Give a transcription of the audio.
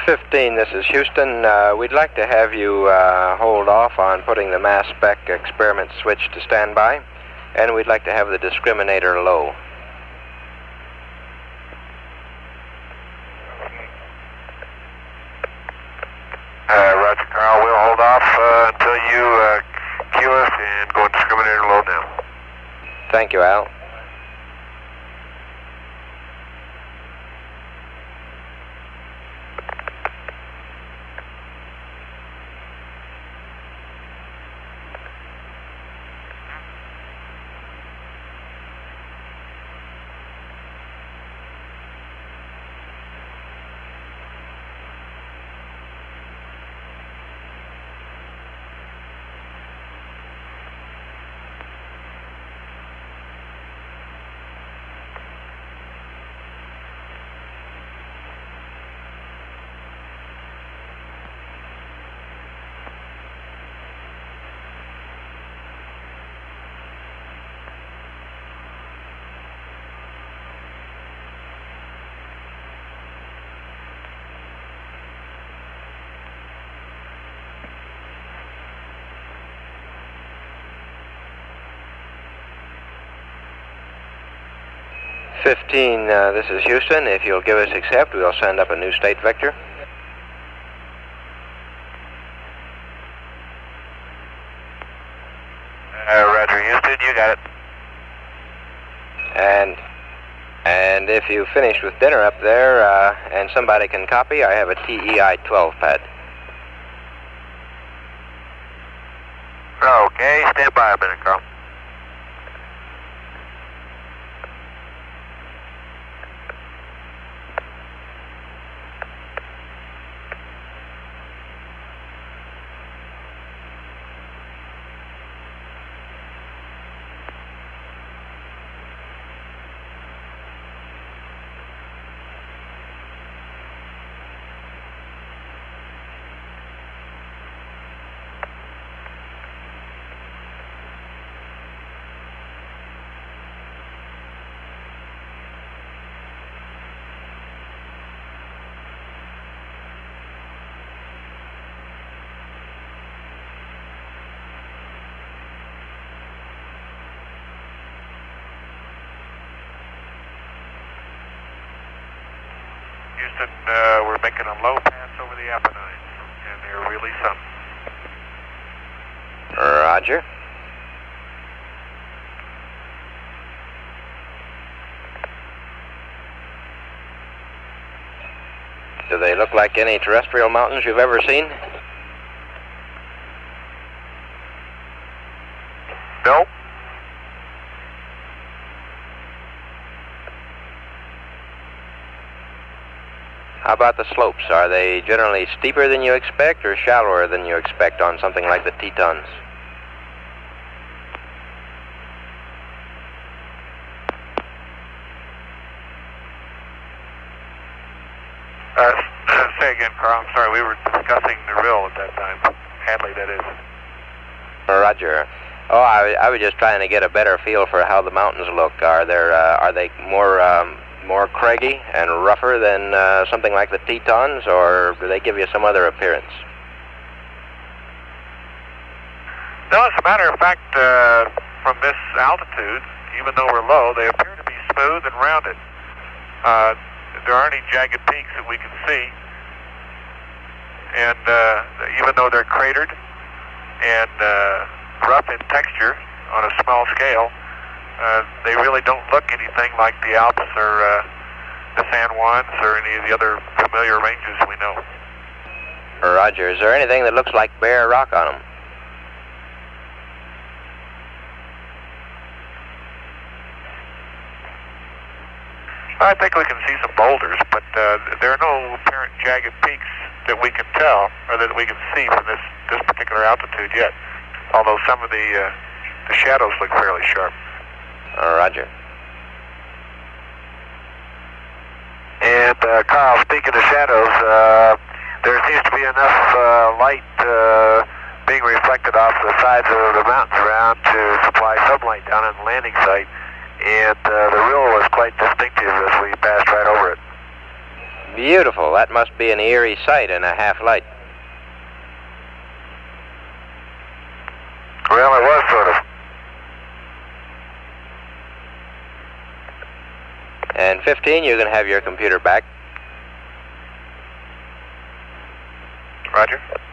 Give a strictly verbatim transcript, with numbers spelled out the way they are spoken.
fifteen, this is Houston. Uh, we'd like to have you uh, hold off on putting the mass spec experiment switch to standby, and we'd like to have the discriminator low. Uh, Roger, Carl. We'll hold off uh, until you uh, cue us and go discriminator low now. Thank you, Al. fifteen, uh, this is Houston. If you'll give us accept, we'll send up a new state vector. Uh, Roger, Houston, you got it. And and if you finish with dinner up there, uh, and somebody can copy, I have a T E I twelve pad. Okay, stand by a minute, Carl. Houston, uh, we're making a low pass over the Apennines, and they're really something. Roger. Do they look like any terrestrial mountains you've ever seen? No. How about the slopes? Are they generally steeper than you expect or shallower than you expect on something like the Tetons? Uh, say again, Carl. I'm sorry, we were discussing the rill at that time. Hadley, that is. Roger. Oh, I, I was just trying to get a better feel for how the mountains look. Are there, uh, are they more, um, more craggy and rougher than uh, something like the Tetons, or do they give you some other appearance? No, as a matter of fact, uh, from this altitude, even though we're low, they appear to be smooth and rounded. Uh, there aren't any jagged peaks that we can see, and uh, even though they're cratered and uh, rough in texture on a small scale, uh, they really don't look anything like the Alps or uh, the San Juans or any of the other familiar ranges we know. Roger. Is there anything that looks like bare rock on them? I think we can see some boulders, but uh, there are no apparent jagged peaks that we can tell or that we can see from this, this particular altitude yet, although some of the, uh, the shadows look fairly sharp. Uh, roger. And, uh, Carl, speaking of shadows, uh, there seems to be enough uh, light uh, being reflected off the sides of the mountains around to supply some light down on the landing site. And uh, the rill was quite distinctive as we passed right over it. Beautiful. That must be an eerie sight in a half light. Well, it was sort of. And fifteen, you can have your computer back. Roger.